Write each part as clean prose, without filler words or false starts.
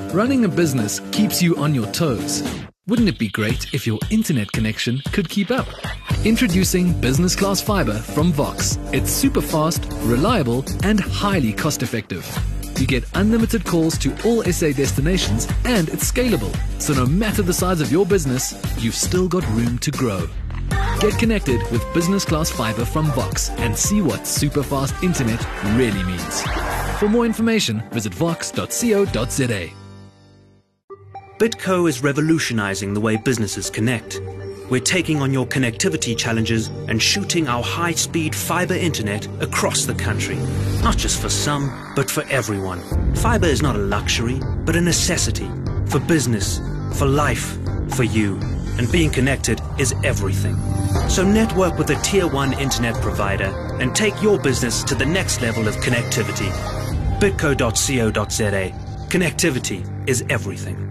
Running a business keeps you on your toes. Wouldn't it be great if your internet connection could keep up? Introducing Business Class Fiber from Vox. It's super fast, reliable, and highly cost effective. You get unlimited calls to all SA destinations, and it's scalable. So no matter the size of your business, you've still got room to grow. Get connected with Business Class Fiber from Vox and see what super fast internet really means. For more information, visit vox.co.za. Bitco is revolutionizing the way businesses connect. We're taking on your connectivity challenges and shooting our high-speed fiber internet across the country. Not just for some, but for everyone. Fiber is not a luxury, but a necessity. For business, for life, for you. And being connected is everything. So network with a Tier 1 internet provider and take your business to the next level of connectivity. Bitco.co.za. Connectivity is everything.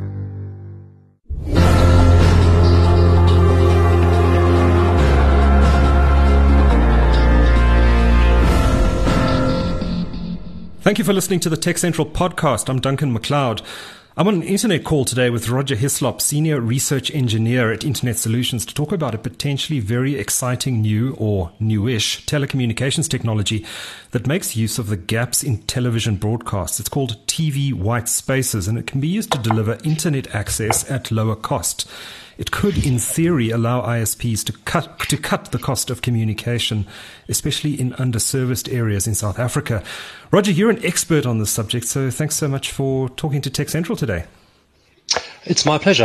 Thank you for listening to the Tech Central podcast. I'm Duncan McLeod. I'm on an internet call today with Roger Hislop, Senior Research Engineer at Internet Solutions, to talk about a potentially very exciting new or newish telecommunications technology that makes use of the gaps in television broadcasts. It's called TV white spaces, and it can be used to deliver internet access at lower cost. It could, in theory, allow ISPs to cut the cost of communication, especially in underserviced areas in South Africa. Roger, you're an expert on this subject, so thanks so much for talking to Tech Central today. It's my pleasure.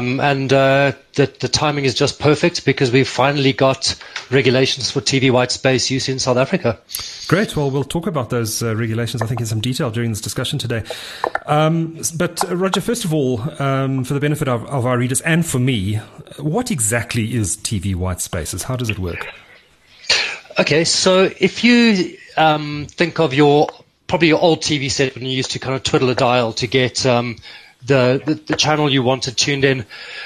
The timing is just perfect because we've finally got regulations for TV white space use in South Africa. Great. Well, we'll talk about those regulations, I think, in some detail during this discussion today. But Roger, first of all, for the benefit of our readers and for me, what exactly is TV white spaces? How does it work? Okay, so if you think of probably your old TV set when you used to kind of twiddle a dial to get the channel you wanted tuned in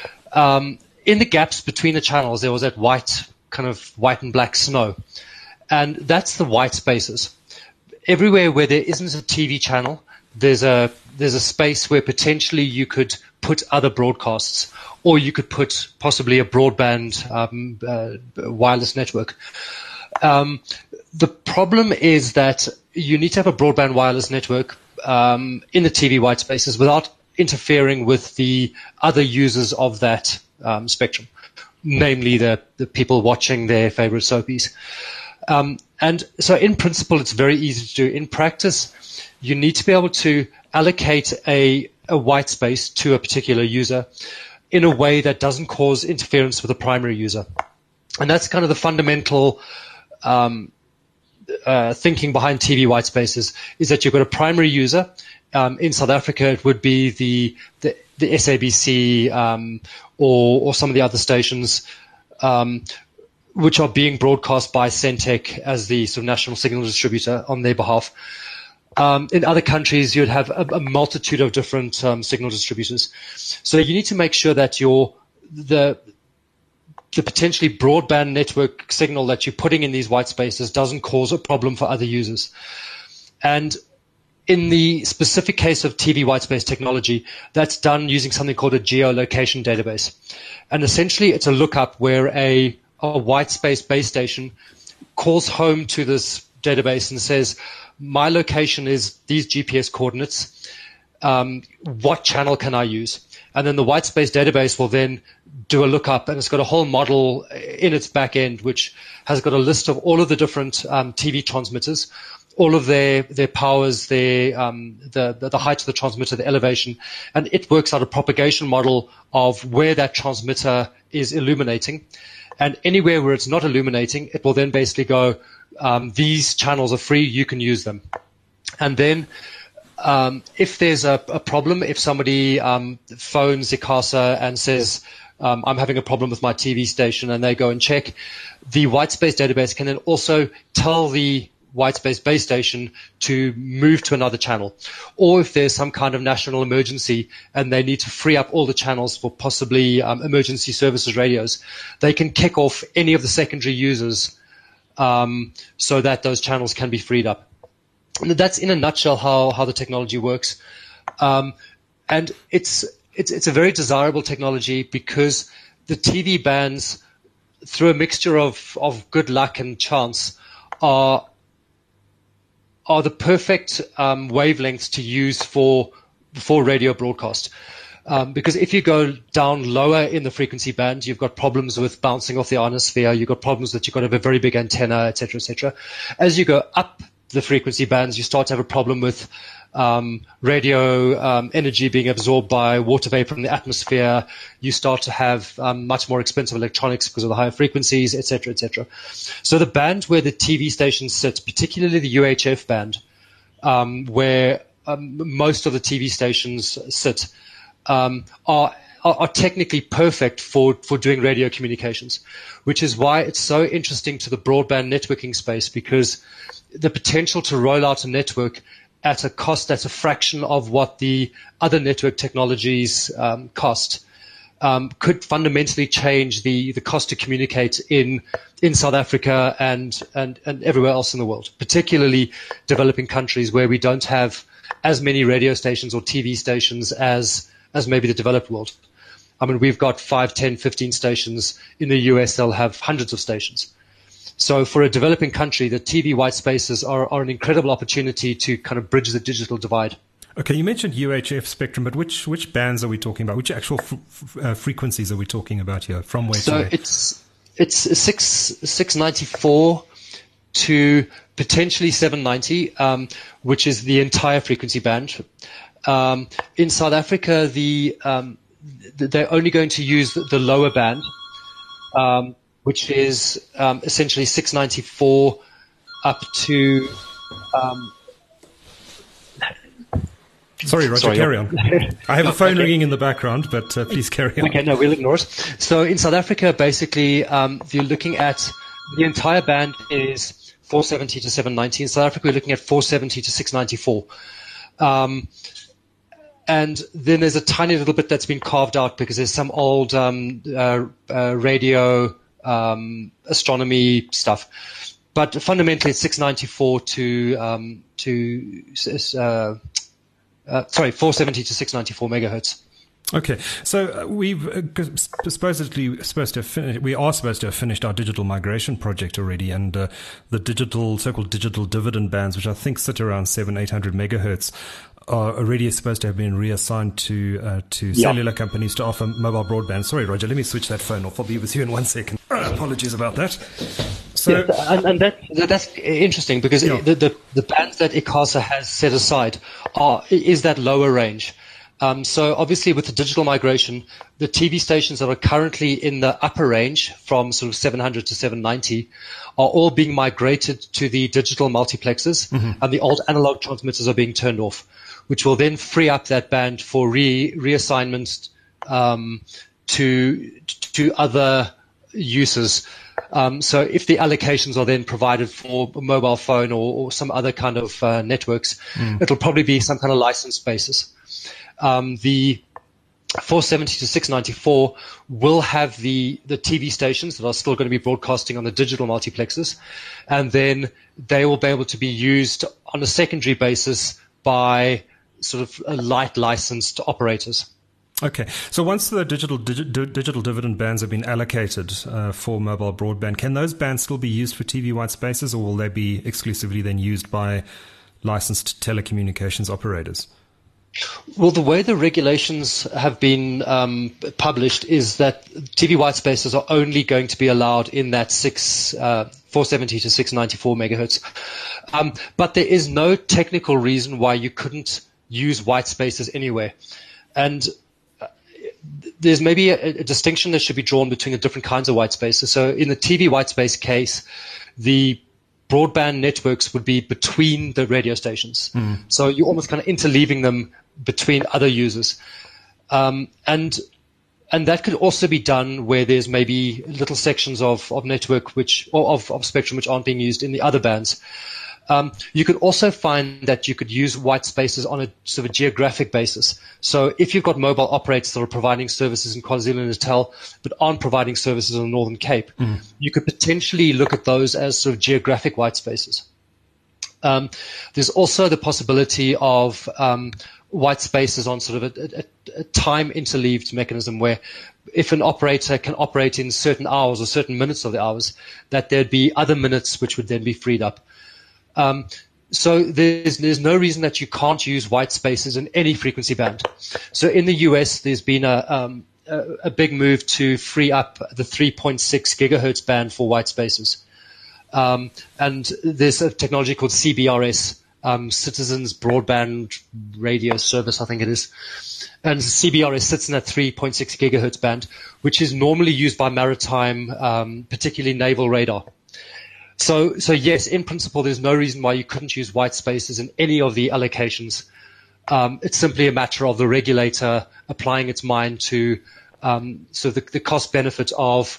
the gaps between the channels, there was that white and black snow. And that's the white spaces. Everywhere where there isn't a TV channel, there's a space where potentially you could put other broadcasts, or you could put possibly a broadband wireless network. The problem is that you need to have a broadband wireless network in the TV white spaces without interfering with the other users of that spectrum, namely the people watching their favorite soapies. And so in principle, it's very easy to do. In practice, you need to be able to allocate a white space to a particular user in a way that doesn't cause interference with the primary user. And that's kind of the fundamental thinking behind TV white spaces, is that you've got a primary user. In South Africa, it would be the SABC or some of the other stations which are being broadcast by Centec as the sort of national signal distributor on their behalf. In other countries, you'd have a multitude of different signal distributors. So you need to make sure that the potentially broadband network signal that you're putting in these white spaces doesn't cause a problem for other users. And in the specific case of TV whitespace technology, that's done using something called a geolocation database. And essentially, it's a lookup where a whitespace base station calls home to this database and says, my location is these GPS coordinates. What channel can I use? And then the whitespace database will then do a lookup, and it's got a whole model in its back end, which has got a list of all of the different TV transmitters, all of their powers, the height of the transmitter, the elevation, and it works out a propagation model of where that transmitter is illuminating. And anywhere where it's not illuminating, it will then basically go, these channels are free, you can use them. And then if there's a problem, if somebody phones ICASA and says, I'm having a problem with my TV station, and they go and check, the whitespace database can then also tell the whitespace base station to move to another channel. Or if there's some kind of national emergency and they need to free up all the channels for possibly emergency services radios, they can kick off any of the secondary users so that those channels can be freed up. And that's in a nutshell how the technology works. And it's a very desirable technology because the TV bands, through a mixture of good luck and chance, are the perfect wavelengths to use for radio broadcast. Because if you go down lower in the frequency band, you've got problems with bouncing off the ionosphere. You've got problems that you've got to have a very big antenna, et cetera, et cetera. As you go up the frequency bands, you start to have a problem with radio energy being absorbed by water vapor in the atmosphere. You start to have much more expensive electronics because of the higher frequencies, et cetera, et cetera. So the band where the TV station sits, particularly the UHF band, where most of the TV stations sit, are technically perfect for doing radio communications, which is why it's so interesting to the broadband networking space, because the potential to roll out a network at a cost that's a fraction of what the other network technologies cost could fundamentally change the cost to communicate in South Africa and everywhere else in the world, particularly developing countries where we don't have as many radio stations or TV stations as maybe the developed world. I mean, we've got 5, 10, 15 stations. In the US, they'll have hundreds of stations. So for a developing country, the TV white spaces are an incredible opportunity to kind of bridge the digital divide. Okay, you mentioned UHF spectrum, but which bands are we talking about? Which actual frequencies are we talking about here? From where to where? So it's 694 to potentially 790, which is the entire frequency band. In South Africa, they're only going to use the lower band, which is essentially 694 up to. Sorry, Roger, carry on. I have a phone ringing in the background, but please carry on. Okay, no, we'll ignore it. So in South Africa, basically, you're looking at the entire band is 470 to 790. In South Africa, we're looking at 470 to 694. And then there's a tiny little bit that's been carved out because there's some old radio astronomy stuff. But fundamentally, it's 694 470 to 694 megahertz. Okay, so we've supposedly supposed to have finished. We are supposed to have finished our digital migration project already, and the so-called digital dividend bands, which I think sit around 700-800 megahertz, are already supposed to have been reassigned to cellular companies to offer mobile broadband. Sorry, Roger, let me switch that phone off. I'll be with you in 1 second. Apologies about that. So, and that's interesting because the bands that ICASA has set aside is that lower range. So obviously with the digital migration, the TV stations that are currently in the upper range from sort of 700 to 790 are all being migrated to the digital multiplexes, and the old analog transmitters are being turned off, which will then free up that band for reassignment to other uses. So if the allocations are then provided for a mobile phone or some other kind of networks, it'll probably be some kind of license basis. The 470 to 694 will have the TV stations that are still going to be broadcasting on the digital multiplexes, and then they will be able to be used on a secondary basis by sort of light licensed operators. Okay, so once the digital dividend bands have been allocated for mobile broadband, can those bands still be used for TV white spaces, or will they be exclusively then used by licensed telecommunications operators? Well, the way the regulations have been published is that TV white spaces are only going to be allowed in that 470 to 694 megahertz. But there is no technical reason why you couldn't use white spaces anywhere. And there's maybe a distinction that should be drawn between the different kinds of white spaces. So in the TV white space case, the broadband networks would be between the radio stations. So you're almost kind of interleaving them between other users. And that could also be done where there's maybe little sections of network of spectrum which aren't being used in the other bands. You could also find that you could use white spaces on a sort of a geographic basis. So if you've got mobile operators that are providing services in KwaZulu-Natal but aren't providing services in the Northern Cape, you could potentially look at those as sort of geographic white spaces. There's also the possibility of white spaces on sort of a time interleaved mechanism where if an operator can operate in certain hours or certain minutes of the hours, that there'd be other minutes which would then be freed up. So there's no reason that you can't use white spaces in any frequency band. So in the US, there's been a big move to free up the 3.6 gigahertz band for white spaces. And there's a technology called CBRS, Citizens Broadband Radio Service, I think it is. And CBRS sits in that 3.6 gigahertz band, which is normally used by maritime, particularly naval radar. So yes, in principle, there's no reason why you couldn't use white spaces in any of the allocations. It's simply a matter of the regulator applying its mind to the cost benefit of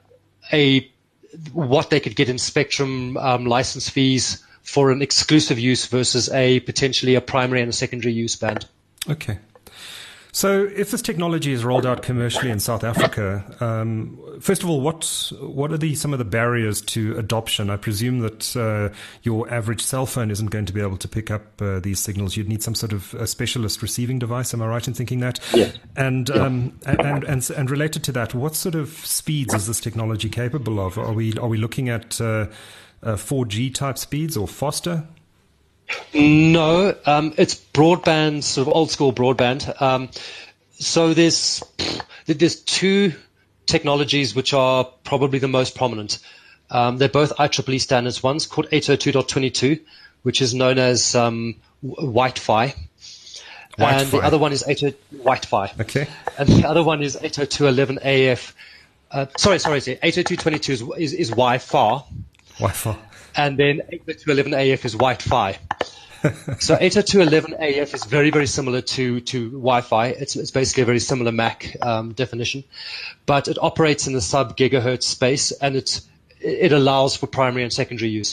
what they could get in spectrum license fees for an exclusive use versus potentially a primary and a secondary use band. Okay. So if this technology is rolled out commercially in South Africa, first of all, what are some of the barriers to adoption? I presume that your average cell phone isn't going to be able to pick up these signals. You'd need some sort of a specialist receiving device. Am I right in thinking that? Yeah. And related to that, what sort of speeds is this technology capable of? Are we looking at 4G type speeds or faster? No, it's broadband, sort of old school broadband. So there's two technologies which are probably the most prominent. They're both IEEE standards. One's called 802.22, which is known as Wi-Fi. And the other one is Wi-Fi. Okay. And the other one is 802.11 AF. Sorry. 802.22 is Wi-Fi. Wi-Fi. And then 802.11 AF is Wi-Fi. So 802.11 AF is very, very similar to Wi-Fi. It's basically a very similar MAC definition, but it operates in the sub-gigahertz space, and it allows for primary and secondary use.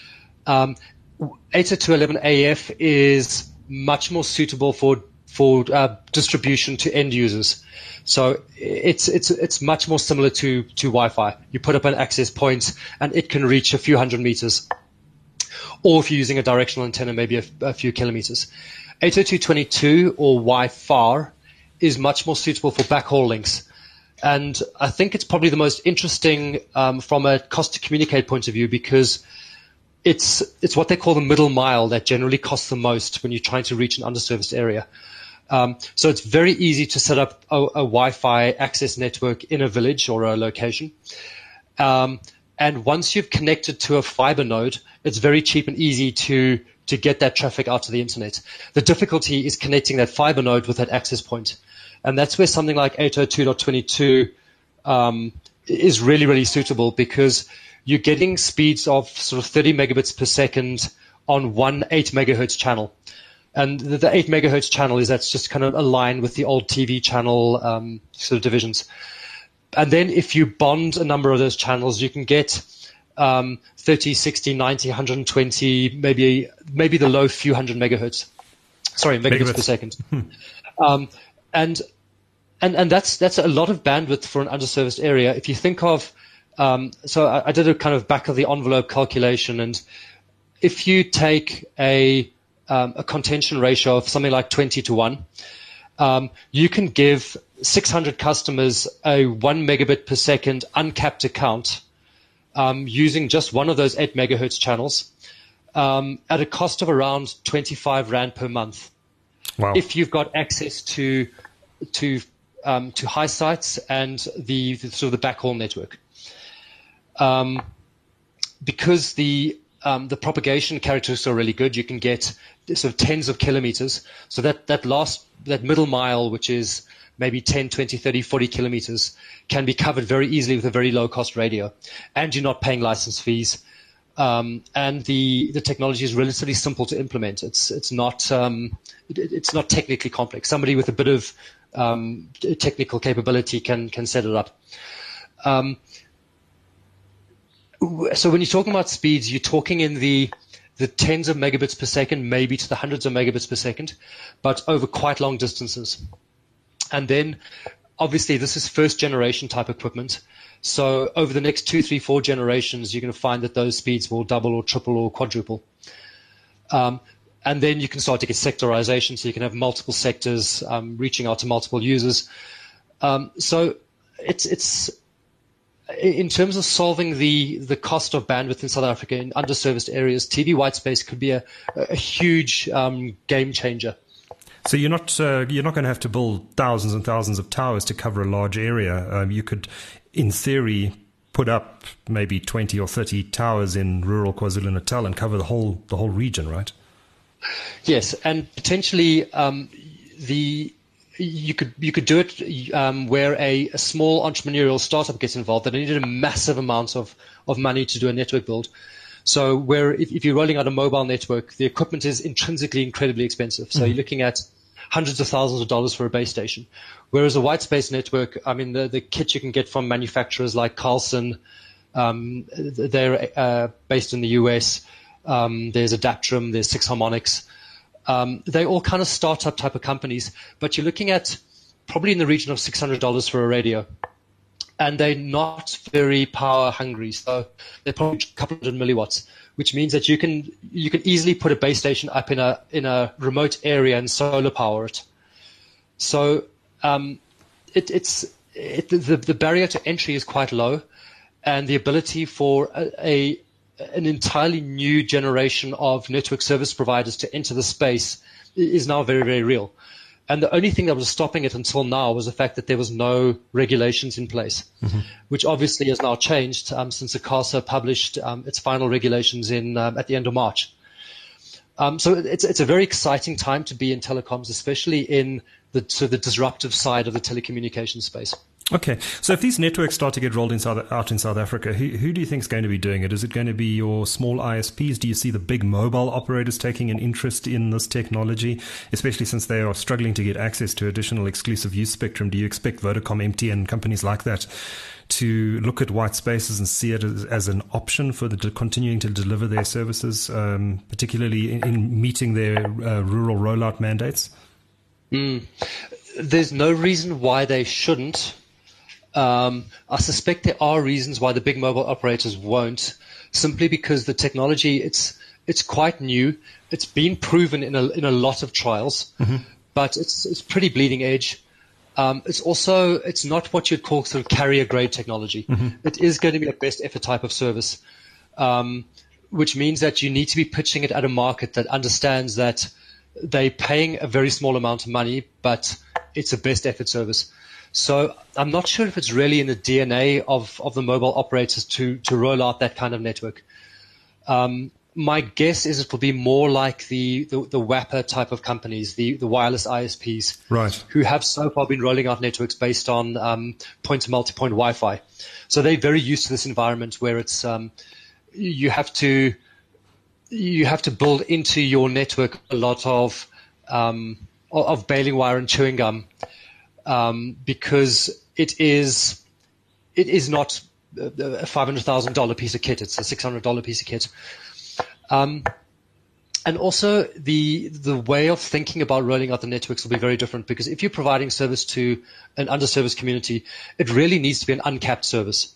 802.11 AF is much more suitable for distribution to end users. So it's much more similar to Wi-Fi. You put up an access point and it can reach a few hundred meters. Or if you're using a directional antenna, maybe a few kilometers. 802.22 or Wi-Fi is much more suitable for backhaul links. And I think it's probably the most interesting from a cost to communicate point of view, because it's what they call the middle mile that generally costs the most when you're trying to reach an underserviced area. So it's very easy to set up a Wi-Fi access network in a village or a location. And once you've connected to a fiber node, it's very cheap and easy to get that traffic out to the internet. The difficulty is connecting that fiber node with that access point. And that's where something like 802.22 is really, really suitable, because you're getting speeds of sort of 30 megabits per second on one 8 megahertz channel. And the 8 megahertz channel that's just kind of aligned with the old TV channel sort of divisions. And then if you bond a number of those channels, you can get 30, 60, 90, 120, maybe the low few hundred megahertz. Sorry, megabits per second. And that's a lot of bandwidth for an underserviced area. If you think of, so I did a kind of back of the envelope calculation, and if you take a contention ratio of something like 20 to 1, you can give 600 customers a 1 megabit per second uncapped account using just one of those 8 megahertz channels at a cost of around 25 Rand per month. Wow. If you've got access to high sites and the sort of the backhaul network. Because the propagation characteristics are really good, you can get sort of tens of kilometers. So that middle mile, which is maybe 10, 20, 30, 40 kilometers, can be covered very easily with a very low cost radio. And you're not paying license fees. And the technology is relatively simple to implement. It's not technically complex. Somebody with a bit of technical capability can set it up. So when you're talking about speeds, you're talking in the tens of megabits per second, maybe to the hundreds of megabits per second, but over quite long distances. And then, obviously, this is first generation type equipment. So over the next 2, 3, 4 generations, you're going to find that those speeds will double or triple or quadruple. And then you can start to get sectorization, so you can have multiple sectors reaching out to multiple users. So it's in terms of solving the cost of bandwidth in South Africa in underserviced areas, TV whitespace could be a huge game changer. So you're not going to have to build thousands and thousands of towers to cover a large area. You could, in theory, put up maybe 20 or 30 towers in rural KwaZulu-Natal and cover the whole region, right? Yes, and potentially you could do it where a small entrepreneurial startup gets involved that needed a massive amount of money to do a network build. So where if you're rolling out a mobile network, the equipment is intrinsically incredibly expensive. So you're looking at hundreds of thousands of dollars for a base station. Whereas a white space network, I mean, the kit you can get from manufacturers like Carlson, they're based in the US. There's Adaptrum, there's Six Harmonics. They're all kind of startup type of companies, but you're looking at probably in the region of $600 for a radio. And they're not very power hungry, so they're probably a couple hundred milliwatts, which means that you can easily put a base station up in a remote area and solar power it. So the barrier to entry is quite low, and the ability for an entirely new generation of network service providers to enter the space is now very, very real. And the only thing that was stopping it until now was the fact that there was no regulations in place, which obviously has now changed since ICASA published its final regulations at the end of March. So it's a very exciting time to be in telecoms, especially in the disruptive side of the telecommunications space. Okay, so if these networks start to get rolled out in South Africa, who do you think is going to be doing it? Is it going to be your small ISPs? Do you see the big mobile operators taking an interest in this technology, especially since they are struggling to get access to additional exclusive use spectrum? Do you expect Vodacom, MTN, companies like that to look at white spaces and see it as an option for continuing to deliver their services, particularly in meeting their rural rollout mandates? There's no reason why they shouldn't. I suspect there are reasons why the big mobile operators won't, simply because the technology it's quite new. It's been proven in a lot of trials, but it's pretty bleeding edge. It's not what you'd call sort of carrier grade technology. It is going to be a best effort type of service, which means that you need to be pitching it at a market that understands that they're paying a very small amount of money, but it's a best effort service. So I'm not sure if it's really in the DNA of the mobile operators to roll out that kind of network. My guess is it will be more like the WAPA type of companies, the wireless ISPs, right, who have so far been rolling out networks based on point-to-multipoint Wi-Fi. So they're very used to this environment where it's you have to build into your network a lot of baling wire and chewing gum. Because it is not a $500,000 piece of kit; it's a $600 piece of kit. And also the way of thinking about rolling out the networks will be very different, because if you're providing service to an underserviced community, it really needs to be an uncapped service.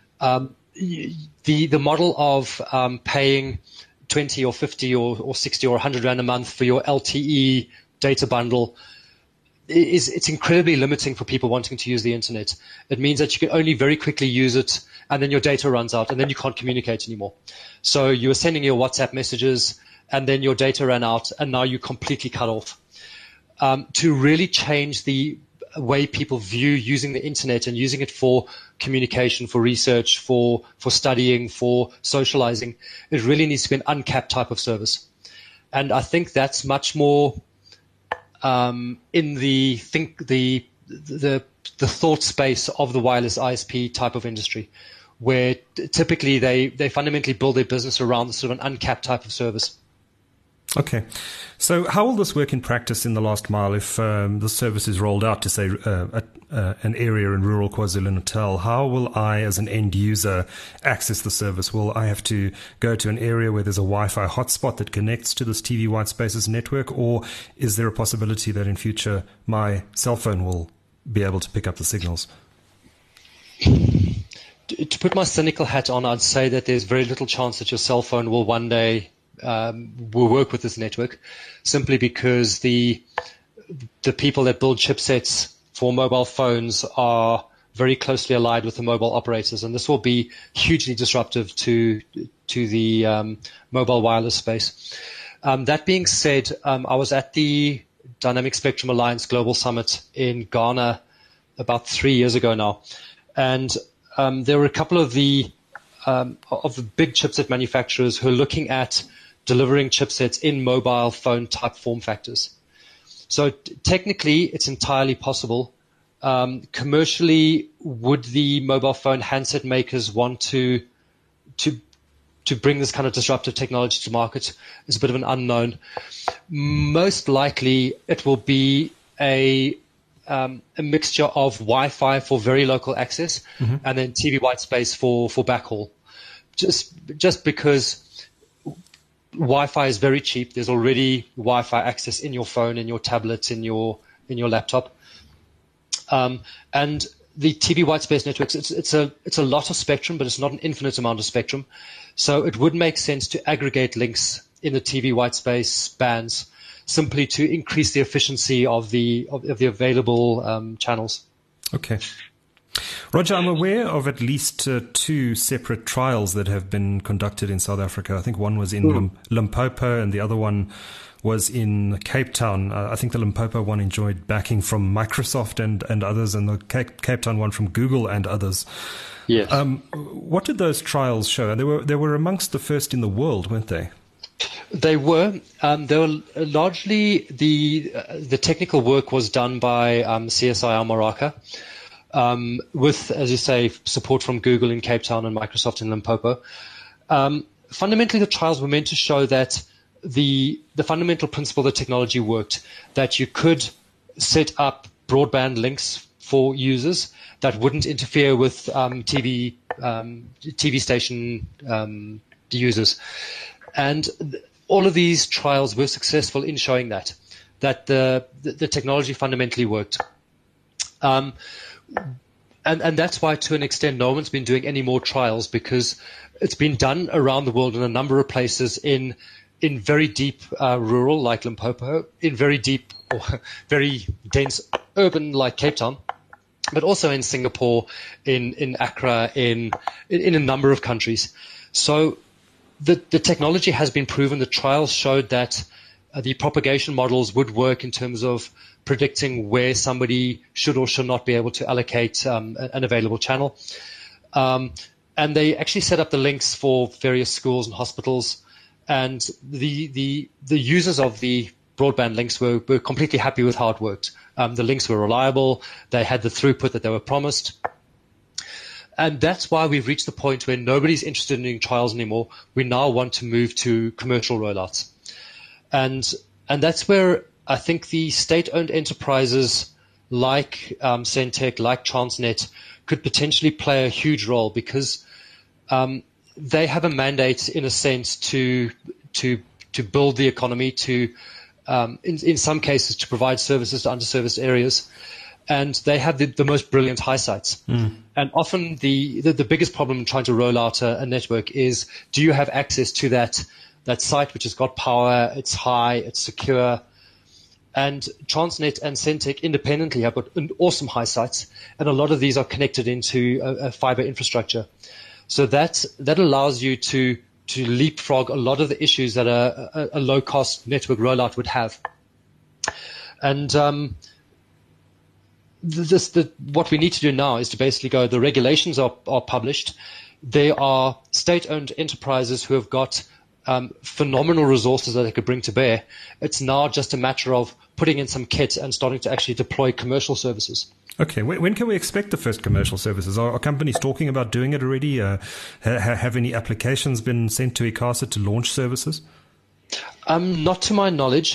The model of paying 20 or 50 or 60 or 100 Rand a month for your LTE data bundle it's incredibly limiting for people wanting to use the internet. It means that you can only very quickly use it, and then your data runs out, and then you can't communicate anymore. So you were sending your WhatsApp messages, and then your data ran out, and now you're completely cut off. To really change the way people view using the internet and using it for communication, for research, for studying, for socializing, it really needs to be an uncapped type of service. And I think that's much more in the thought space of the wireless ISP type of industry, where typically they fundamentally build their business around sort of an uncapped type of service. Okay. So how will this work in practice in the last mile if the service is rolled out to, say, an area in rural KwaZulu-Natal? How will I, as an end user, access the service? Will I have to go to an area where there's a Wi-Fi hotspot that connects to this TV White Spaces network? Or is there a possibility that in future my cell phone will be able to pick up the signals? To put my cynical hat on, I'd say that there's very little chance that your cell phone will one day will work with this network, simply because the people that build chipsets for mobile phones are very closely allied with the mobile operators, and this will be hugely disruptive to the mobile wireless space. That being said, I was at the Dynamic Spectrum Alliance Global Summit in Ghana about 3 years ago now, and there were a couple of the big chipset manufacturers who are looking at delivering chipsets in mobile phone type form factors. So technically, it's entirely possible. Commercially, would the mobile phone handset makers want to bring this kind of disruptive technology to market? Is a bit of an unknown. Most likely, it will be a mixture of Wi-Fi for very local access and then TV white space for backhaul. Just because Wi-Fi is very cheap. There's already Wi-Fi access in your phone, in your tablet, in your laptop. And the TV white space networks, it's a lot of spectrum, but it's not an infinite amount of spectrum. So it would make sense to aggregate links in the TV white space bands simply to increase the efficiency of the available channels. Okay. Roger, I'm aware of at least 2 separate trials that have been conducted in South Africa. I think one was in Limpopo and the other one was in Cape Town. I think the Limpopo one enjoyed backing from Microsoft and others, and the Cape Town one from Google and others. Yes. What did those trials show? They were amongst the first in the world, weren't they? They were. They were largely the technical work was done by CSIR Moraka, with, as you say, support from Google in Cape Town and Microsoft in Limpopo. Fundamentally, the trials were meant to show that the fundamental principle of the technology worked, that you could set up broadband links for users that wouldn't interfere with TV station users. And all of these trials were successful in showing that the technology fundamentally worked. And that's why, to an extent, no one's been doing any more trials, because it's been done around the world in a number of places in very deep rural, like Limpopo, in very deep or very dense urban, like Cape Town, but also in Singapore, in Accra, in a number of countries. So the technology has been proven. The trials showed that the propagation models would work in terms of predicting where somebody should or should not be able to allocate an available channel. And they actually set up the links for various schools and hospitals. And the users of the broadband links were completely happy with how it worked. The links were reliable. They had the throughput that they were promised. And that's why we've reached the point where nobody's interested in doing trials anymore. We now want to move to commercial rollouts. And that's where I think the state-owned enterprises like Sentech, like Transnet, could potentially play a huge role, because they have a mandate, in a sense, to build the economy, to in some cases to provide services to underserviced areas, and they have the most brilliant high sites. And often the biggest problem in trying to roll out a network is, do you have access to that site which has got power, it's high, it's secure? And Transnet and Sentech independently have got awesome high sites, and a lot of these are connected into a fiber infrastructure. So that allows you to leapfrog a lot of the issues that a low-cost network rollout would have. And what we need to do now is to basically go, the regulations are published. They are state-owned enterprises who have got phenomenal resources that they could bring to bear. It's now just a matter of putting in some kit and starting to actually deploy commercial services. Okay, when can we expect the first commercial services? Are companies talking about doing it already? Have any applications been sent to ICASA to launch services? Not to my knowledge.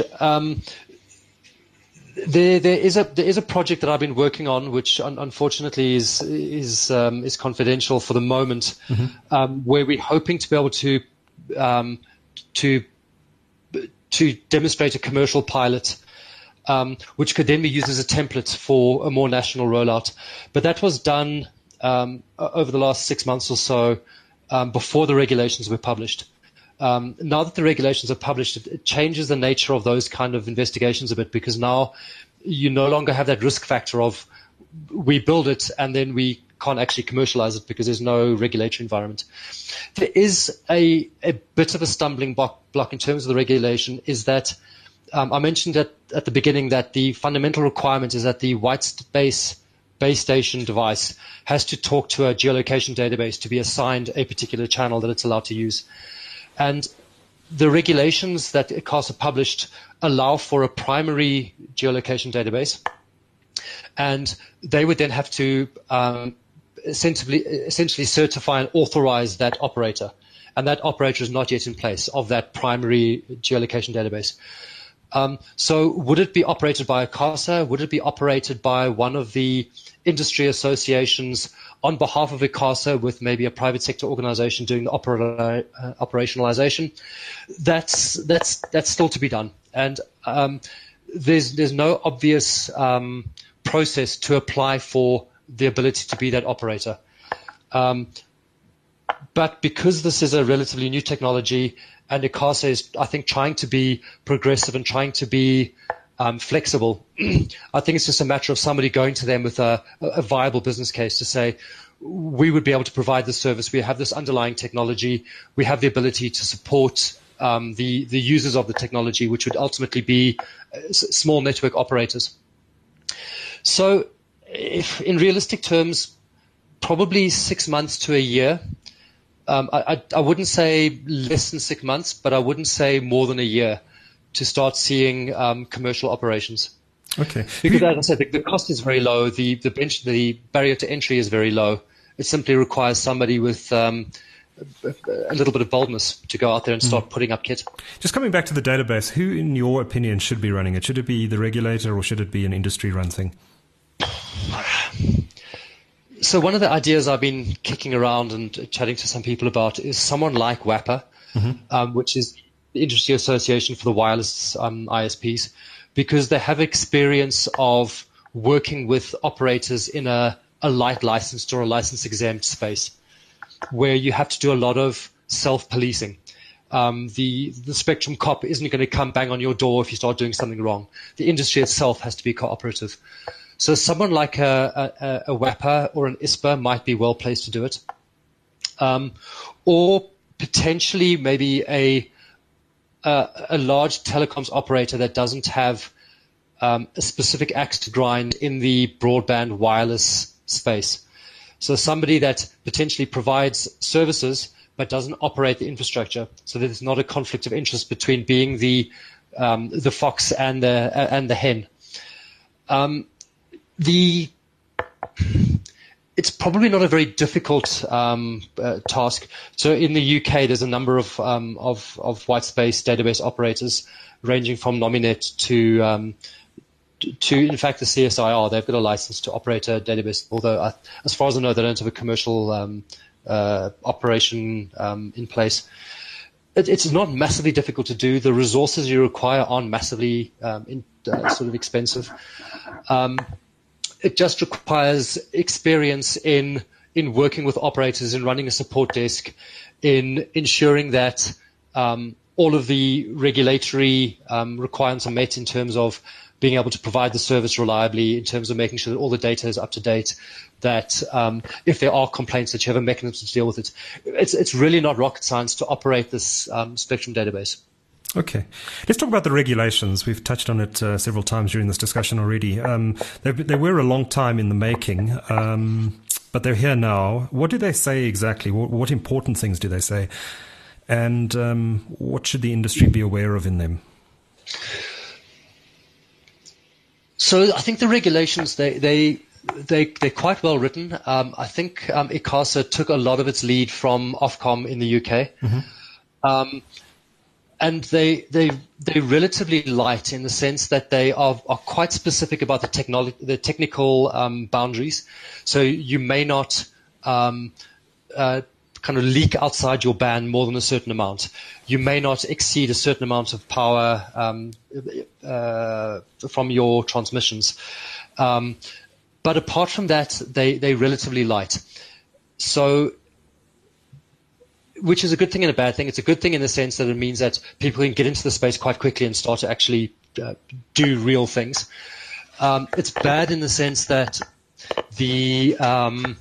There is a project that I've been working on, which unfortunately is confidential for the moment, where we're hoping to be able to demonstrate a commercial pilot, which could then be used as a template for a more national rollout. But that was done over the last 6 months or so, before the regulations were published. Now that the regulations are published, it changes the nature of those kind of investigations a bit, because now you no longer have that risk factor of we build it and then we can't actually commercialize it because there's no regulatory environment. There is a bit of a stumbling block in terms of the regulation, is that I mentioned at the beginning that the fundamental requirement is that the white space base station device has to talk to a geolocation database to be assigned a particular channel that it's allowed to use. And the regulations that ICASA published allow for a primary geolocation database, and they would then have to essentially certify and authorize that operator. And that operator is not yet in place of that primary geolocation database. So would it be operated by ICASA? Would it be operated by one of the industry associations on behalf of ICASA with maybe a private sector organization doing the operationalization? That's still to be done. And there's no obvious process to apply for the ability to be that operator. But because this is a relatively new technology, and ICASA is, I think, trying to be progressive and trying to be flexible, I think it's just a matter of somebody going to them with a viable business case to say, we would be able to provide this service. We have this underlying technology. We have the ability to support the users of the technology, which would ultimately be small network operators. So if in realistic terms, probably 6 months to a year. I wouldn't say less than 6 months, but I wouldn't say more than a year to start seeing commercial operations. Okay. Because as I said, the cost is very low. The barrier to entry is very low. It simply requires somebody with a little bit of boldness to go out there and start putting up kit. Just coming back to the database, who, in your opinion, should be running it? Should it be the regulator or should it be an industry-run thing? So one of the ideas I've been kicking around and chatting to some people about is someone like WAPA, which is the Industry Association for the Wireless ISPs, because they have experience of working with operators in a light licensed or a license exempt space, where you have to do a lot of self-policing. The Spectrum COP isn't going to come bang on your door if you start doing something wrong. The industry itself has to be cooperative. So someone like a WAPA or an ISPA might be well placed to do it. Or potentially maybe a large telecoms operator that doesn't have a specific axe to grind in the broadband wireless space. So somebody that potentially provides services but doesn't operate the infrastructure, so that there's not a conflict of interest between being the fox and the hen. It's probably not a very difficult task. So in the UK, there's a number of white space database operators, ranging from Nominet to in fact the CSIR. They've got a license to operate a database, although as far as I know, they don't have a commercial operation in place. It's not massively difficult to do. The resources you require aren't massively sort of expensive. It just requires experience in working with operators, in running a support desk, in ensuring that all of the regulatory requirements are met in terms of being able to provide the service reliably, in terms of making sure that all the data is up to date, that if there are complaints, that you have a mechanism to deal with it. It's really not rocket science to operate this Spectrum database. Okay. Let's talk about the regulations. We've touched on it several times during this discussion already. They were a long time in the making, but they're here now. What do they say exactly? What important things do they say? And what should the industry be aware of in them? So I think the regulations, they're quite well written. I think ICASA took a lot of its lead from Ofcom in the UK. Mm-hmm. And they're relatively light in the sense that they are quite specific about the technical boundaries. So you may not kind of leak outside your band more than a certain amount. You may not exceed a certain amount of power from your transmissions. But apart from that, they're relatively light. So which is a good thing and a bad thing. It's a good thing in the sense that it means that people can get into the space quite quickly and start to actually do real things. It's bad in the sense that there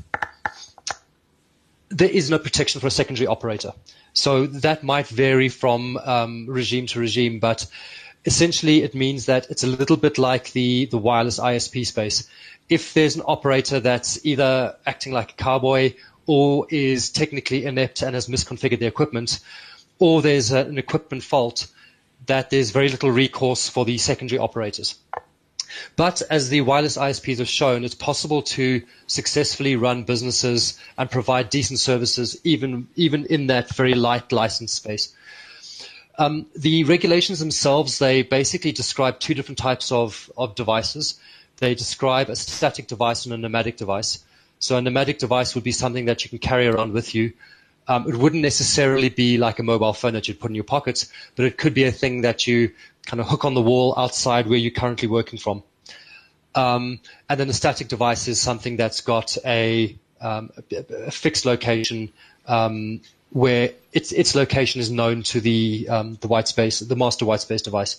is no protection for a secondary operator. So that might vary from regime to regime, but essentially it means that it's a little bit like the wireless ISP space. If there's an operator that's either acting like a cowboy or is technically inept and has misconfigured the equipment, or there's an equipment fault, that there's very little recourse for the secondary operators. But as the wireless ISPs have shown, it's possible to successfully run businesses and provide decent services even in that very light license space. The regulations themselves, they basically describe two different types of devices. They describe a static device and a nomadic device. So a nomadic device would be something that you can carry around with you. It wouldn't necessarily be like a mobile phone that you'd put in your pockets, but it could be a thing that you kind of hook on the wall outside where you're currently working from. And then the static device is something that's got a fixed location where its location is known to the white space, the master white space device.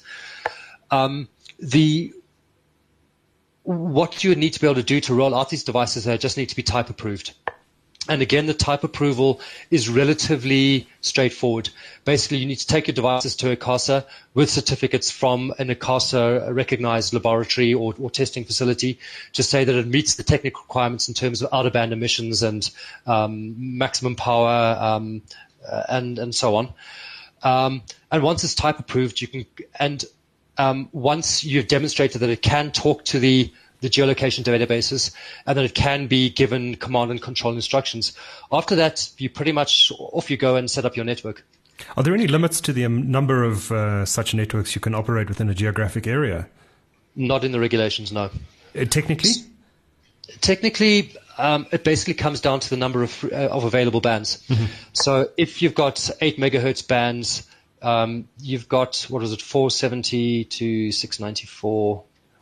What you would need to be able to do to roll out these devices, they just need to be type approved. And again, the type approval is relatively straightforward. Basically, you need to take your devices to ICASA with certificates from an ICASA recognized laboratory or testing facility to say that it meets the technical requirements in terms of out-of-band emissions and maximum power and so on. And once it's type approved, you can, once you've demonstrated that it can talk to the geolocation databases, and that it can be given command and control instructions. After that, you pretty much off you go and set up your network. Are there any limits to the number of such networks you can operate within a geographic area? Not in the regulations, no. Technically? Technically, it basically comes down to the number of available bands. Mm-hmm. So if you've got 8 megahertz bands, you've got, 470 to 694,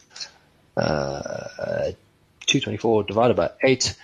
224 divided by 8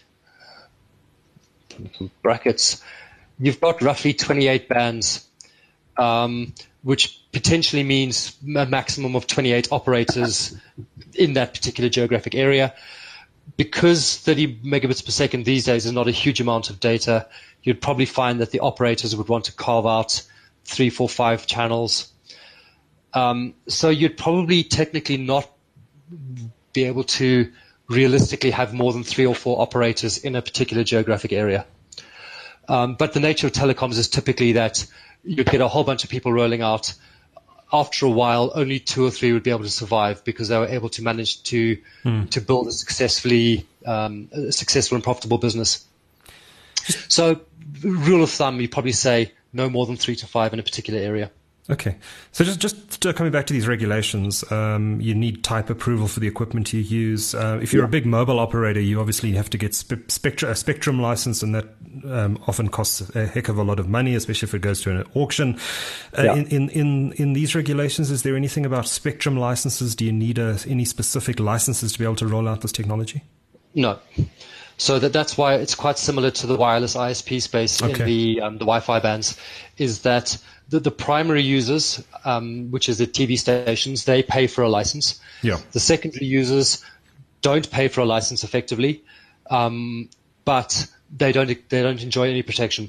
brackets, you've got roughly 28 bands, which potentially means a maximum of 28 operators in that particular geographic area. Because 30 megabits per second these days is not a huge amount of data, you'd probably find that the operators would want to carve out 3, 4, 5 channels. So you'd probably technically not be able to realistically have more than 3 or 4 operators in a particular geographic area. But the nature of telecoms is typically that you get a whole bunch of people rolling out. After a while, only 2 or 3 would be able to survive because they were able to manage to build a successful and profitable business. So, rule of thumb, you probably say no more than 3 to 5 in a particular area. Okay. So just coming back to these regulations, you need type approval for the equipment you use. If you're a big mobile operator, you obviously have to get a spectrum license, and that often costs a heck of a lot of money, especially if it goes to an auction. In these regulations, is there anything about spectrum licenses? Do you need any specific licenses to be able to roll out this technology? No. So that's why it's quite similar to the wireless ISP space in the Wi-Fi bands, is that the primary users, which is the TV stations, they pay for a license. Yeah. The secondary users don't pay for a license effectively, but they don't enjoy any protection.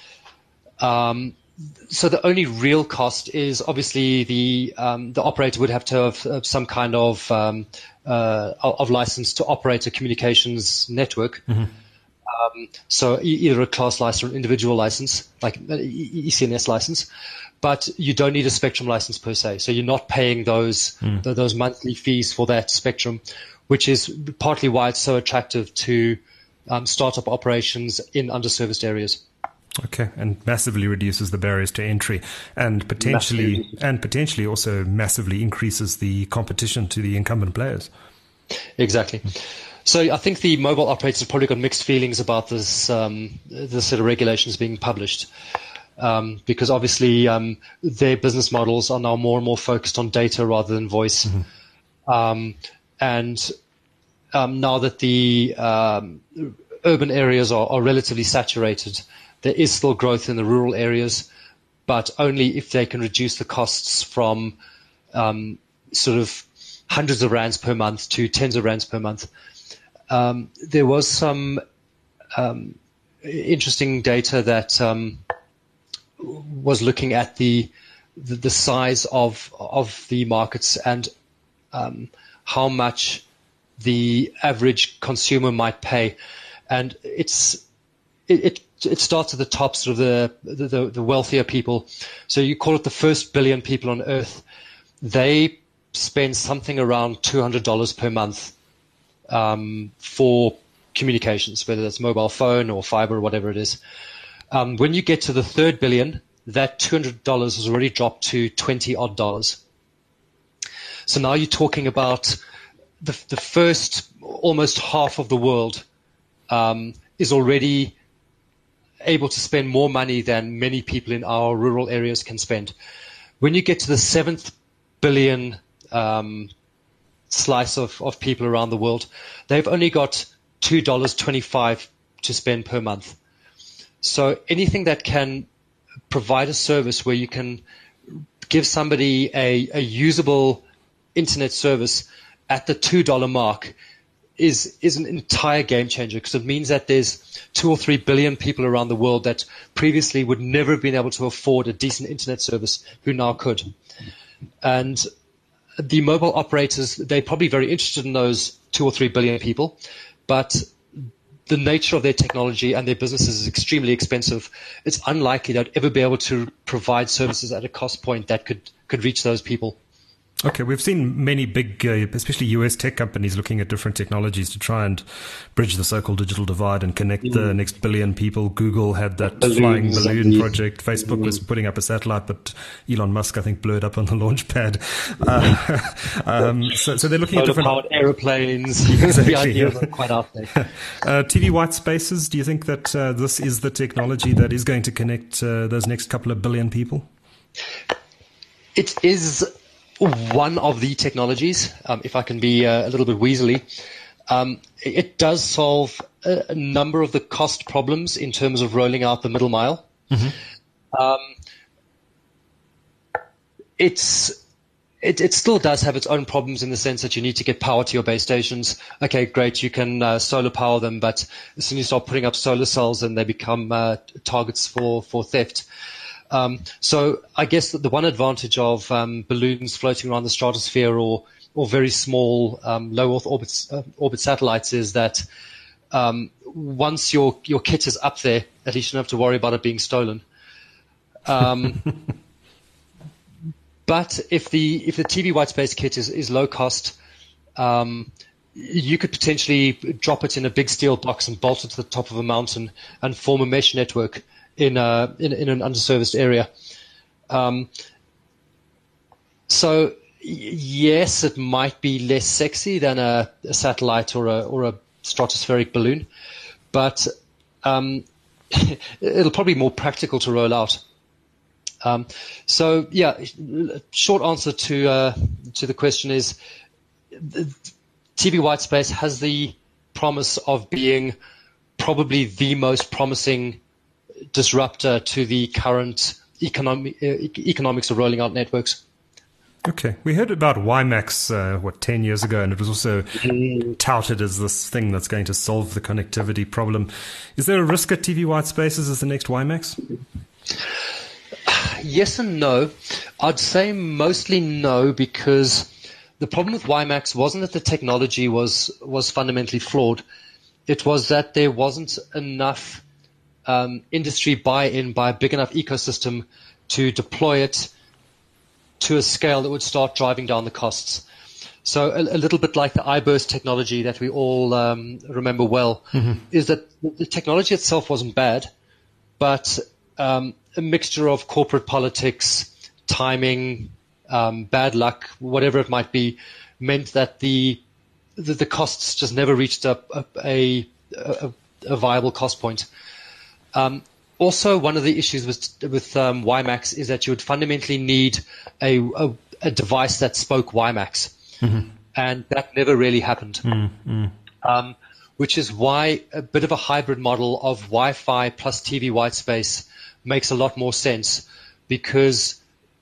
So the only real cost is obviously the operator would have to have some kind of license to operate a communications network. Mm-hmm. So either a class license or an individual license, like an ECNS license, but you don't need a spectrum license per se. So you're not paying those monthly fees for that spectrum, which is partly why it's so attractive to startup operations in underserviced areas. Okay, and massively reduces the barriers to entry, and potentially also massively increases the competition to the incumbent players. Exactly. So I think the mobile operators have probably got mixed feelings about this set of regulations being published, because obviously their business models are now more and more focused on data rather than voice. Mm-hmm. And now that the urban areas are relatively saturated. There is still growth in the rural areas, but only if they can reduce the costs from sort of hundreds of rands per month to tens of rands per month. There was some interesting data that was looking at the size of the markets and how much the average consumer might pay, and it starts at the top, sort of the wealthier people. So you call it the first billion people on Earth. They spend something around $200 per month for communications, whether that's mobile phone or fiber or whatever it is. When you get to the third billion, that $200 has already dropped to $20 odd. So now you're talking about the first almost half of the world is already able to spend more money than many people in our rural areas can spend. When you get to the 7th billion slice of people around the world, they've only got $2.25 to spend per month. So anything that can provide a service where you can give somebody a usable internet service at the $2 mark is an entire game changer, because it means that there's 2 or 3 billion people around the world that previously would never have been able to afford a decent internet service who now could. And the mobile operators, they're probably very interested in those 2 or 3 billion people, but the nature of their technology and their businesses is extremely expensive. It's unlikely they'd ever be able to provide services at a cost point that could reach those people. Okay, we've seen many big, especially US tech companies, looking at different technologies to try and bridge the so-called digital divide and connect the next billion people. Google had that flying balloon project. Facebook was putting up a satellite, but Elon Musk, I think, blew it up on the launch pad. So they're looking at different powered aeroplanes. Exactly. The ideas are quite out there. TV white spaces. Do you think that this is the technology that is going to connect those next couple of billion people? It is one of the technologies, if I can be a little bit weaselly. It does solve a number of the cost problems in terms of rolling out the middle mile. Mm-hmm. It still does have its own problems in the sense that you need to get power to your base stations. Okay, great, you can solar power them, but as soon as you start putting up solar cells, then they become targets for theft. So I guess that the one advantage of balloons floating around the stratosphere or very small low Earth orbit satellites is that once your kit is up there, at least you don't have to worry about it being stolen. But if the TV whitespace kit is low cost, you could potentially drop it in a big steel box and bolt it to the top of a mountain and form a mesh network in an underserviced area. So yes, it might be less sexy than a satellite or a stratospheric balloon, but it'll probably be more practical to roll out. So yeah, short answer to the question is TV whitespace has the promise of being probably the most promising disruptor to the current economics of rolling out networks. Okay. We heard about WiMAX, 10 years ago, and it was also touted as this thing that's going to solve the connectivity problem. Is there a risk at TV whitespaces as the next WiMAX? Yes and no. I'd say mostly no, because the problem with WiMAX wasn't that the technology was fundamentally flawed. It was that there wasn't enough industry buy-in by a big enough ecosystem to deploy it to a scale that would start driving down the costs. So a little bit like the iBurst technology that we all remember well, is that the technology itself wasn't bad, but a mixture of corporate politics, timing, bad luck, whatever it might be, meant that the costs just never reached a viable cost point. Also, one of the issues with WiMAX is that you would fundamentally need a device that spoke WiMAX, and that never really happened. which is why a bit of a hybrid model of Wi-Fi plus TV white space makes a lot more sense, because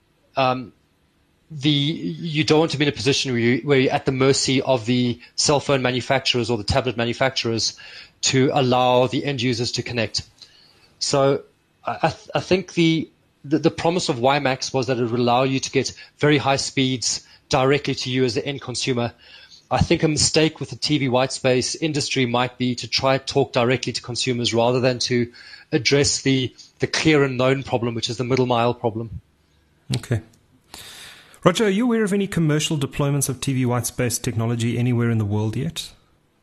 you don't want to be in a position where you're at the mercy of the cell phone manufacturers or the tablet manufacturers to allow the end users to connect. So I think the promise of WiMAX was that it would allow you to get very high speeds directly to you as the end consumer. I think a mistake with the TV white space industry might be to try to talk directly to consumers rather than to address the clear and known problem, which is the middle mile problem. Okay. Roger, are you aware of any commercial deployments of TV white space technology anywhere in the world yet?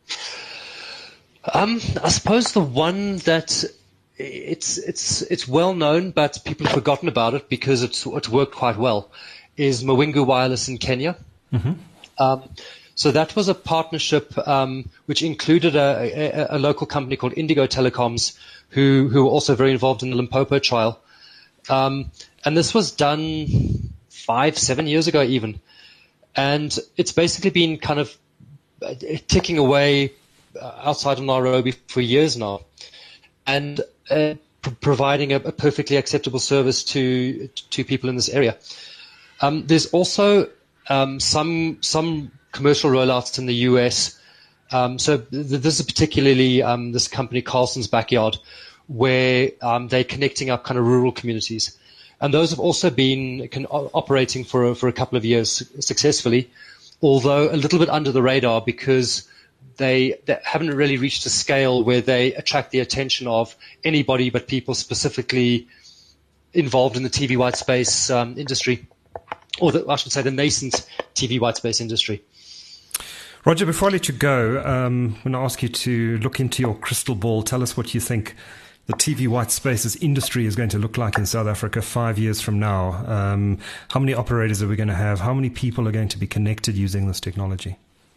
I suppose the one that it's well known, but people have forgotten about it because it's worked quite well, is Mawingu Wireless in Kenya. Mm-hmm. So that was a partnership which included a local company called Indigo Telecoms, who were also very involved in the Limpopo trial. And this was done 5-7 years ago even. And it's basically been kind of ticking away outside of Nairobi for years now, and providing a perfectly acceptable service to people in this area. There's also some commercial rollouts in the US. So this is particularly this company Carlson's Backyard, where they're connecting up kind of rural communities. And those have also been operating for a couple of years successfully, although a little bit under the radar because they haven't really reached a scale where they attract the attention of anybody but people specifically involved in the TV white space industry, or I should say the nascent TV white space industry. Roger, before I let you go, I'm going to ask you to look into your crystal ball. Tell us what you think the TV white spaces industry is going to look like in South Africa 5 years from now. How many operators are we going to have? How many people are going to be connected using this technology?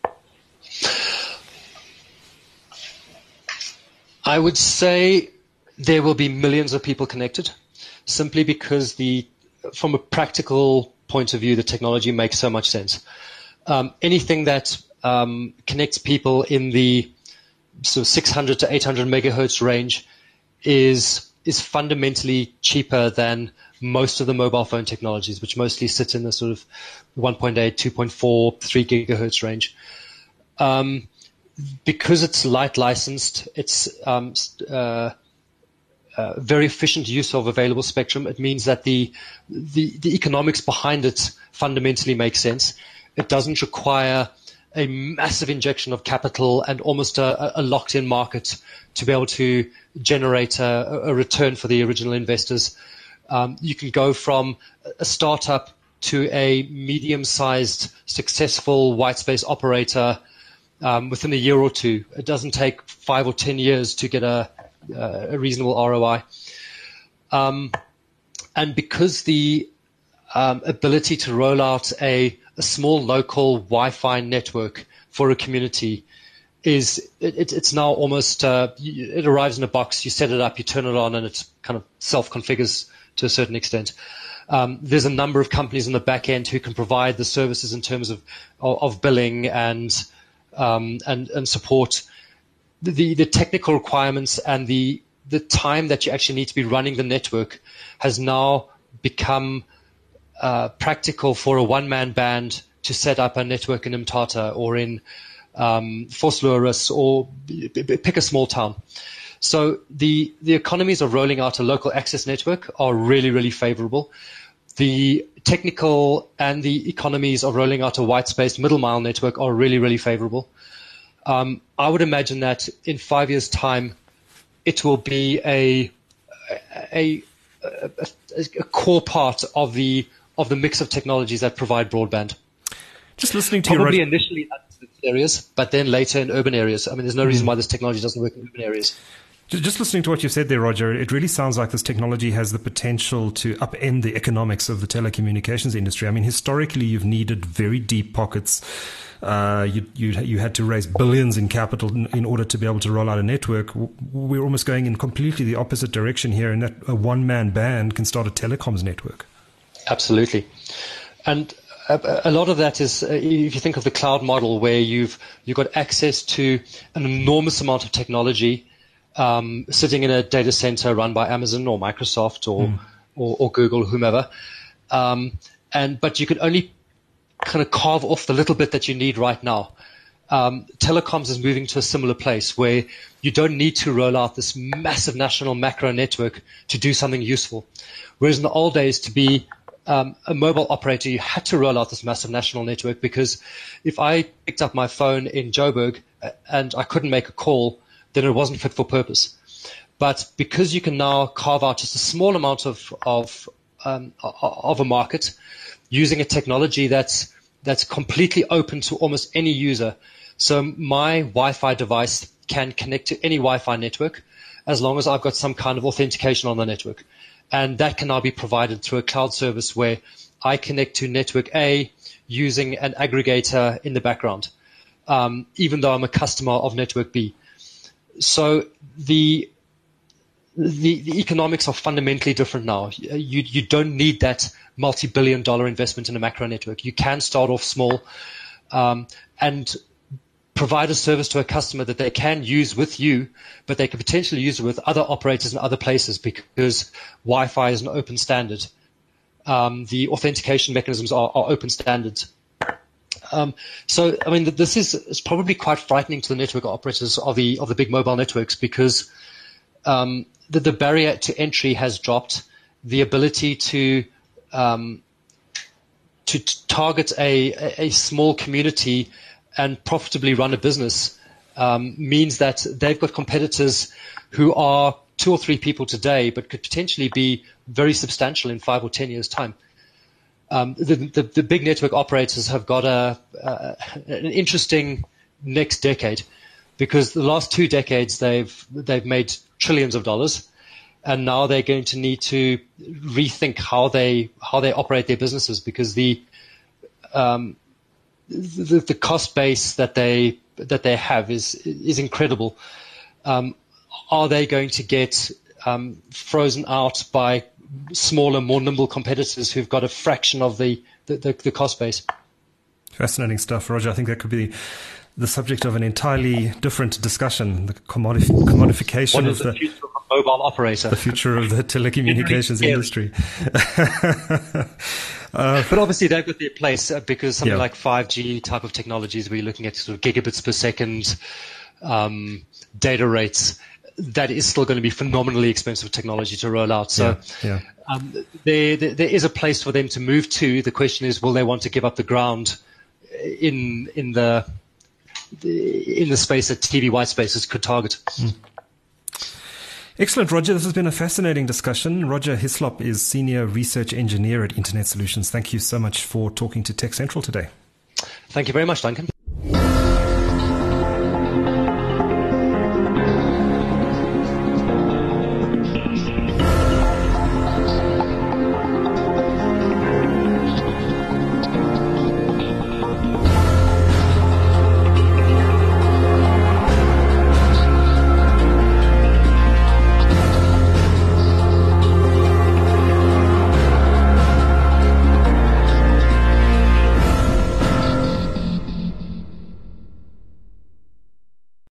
I would say there will be millions of people connected, simply because from a practical point of view, the technology makes so much sense. Anything that connects people in the sort of 600 to 800 megahertz range is fundamentally cheaper than most of the mobile phone technologies, which mostly sit in the sort of 1.8, 2.4, 3 gigahertz range. Because it's light licensed, it's very efficient use of available spectrum. It means that the economics behind it fundamentally make sense. It doesn't require a massive injection of capital and almost a locked-in market to be able to generate a return for the original investors. You can go from a startup to a medium-sized, successful white space operator within a year or two. It doesn't take 5 or 10 years to get a reasonable ROI. And because the ability to roll out a small local Wi-Fi network for a community it's now almost it arrives in a box, you set it up, you turn it on, and it kind of self-configures to a certain extent. There's a number of companies in the back end who can provide the services in terms of billing and support. The technical requirements and the time that you actually need to be running the network has now become practical for a one-man band to set up a network in Mthatha or in Vosloorus, or pick a small town. So the economies of rolling out a local access network are really, really favorable. The technical and the economies of rolling out a white space middle mile network are really, really favorable. I would imagine that in 5 years' time, it will be a core part of the mix of technologies that provide broadband. Just listening to probably initially in areas, but then later in urban areas. I mean, there's no reason why this technology doesn't work in urban areas. Just listening to what you said there, Roger, it really sounds like this technology has the potential to upend the economics of the telecommunications industry. I mean, historically, you've needed very deep pockets. You had to raise billions in capital in order to be able to roll out a network. We're almost going in completely the opposite direction here, in that a one-man band can start a telecoms network. Absolutely. And a lot of that is, if you think of the cloud model, where you've got access to an enormous amount of technology sitting in a data center run by Amazon or Microsoft or Google, whomever, but you can only kind of carve off the little bit that you need right now. Telecoms is moving to a similar place where you don't need to roll out this massive national macro network to do something useful. Whereas in the old days, to be a mobile operator, you had to roll out this massive national network, because if I picked up my phone in Joburg and I couldn't make a call, then it wasn't fit for purpose. But because you can now carve out just a small amount of a market using a technology that's completely open to almost any user. So my Wi-Fi device can connect to any Wi-Fi network as long as I've got some kind of authentication on the network. And that can now be provided through a cloud service where I connect to network A using an aggregator in the background, even though I'm a customer of network B. So the economics are fundamentally different now. You don't need that multi-billion-dollar investment in a macro network. You can start off small and provide a service to a customer that they can use with you, but they could potentially use it with other operators in other places, because Wi-Fi is an open standard. The authentication mechanisms are open standards. So, I mean, this is probably quite frightening to the network operators of the big mobile networks, because the barrier to entry has dropped. The ability to target a small community and profitably run a business means that they've got competitors who are 2 or 3 people today, but could potentially be very substantial in 5 or 10 years' time. The big network operators have got an interesting next decade, because the last 2 decades they've made trillions of dollars, and now they're going to need to rethink how they operate their businesses, because the cost base that they have is incredible. Are they going to get frozen out by smaller, more nimble competitors who've got a fraction of the cost base? Fascinating stuff, Roger. I think that could be the subject of an entirely different discussion, the commodification of the future of a mobile operator, the future of the telecommunications industry. But obviously they've got their place, because something like 5G type of technologies, where you're looking at sort of gigabits per second data rates, that is still going to be phenomenally expensive technology to roll out. So there is a place for them to move to. The question is, will they want to give up the ground in the space that TV white spaces could target? Excellent, Roger. This has been a fascinating discussion. Roger Hislop is Senior Research Engineer at Internet Solutions. Thank you so much for talking to Tech Central today. Thank you very much, Duncan.